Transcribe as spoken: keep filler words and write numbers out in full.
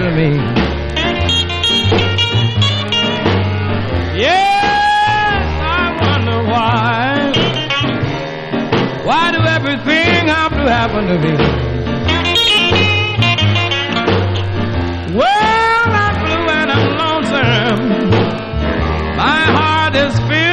to me. Yes, I wonder why. Why do everything have to happen to me? Well, I'm blue and I'm lonesome. My heart is filled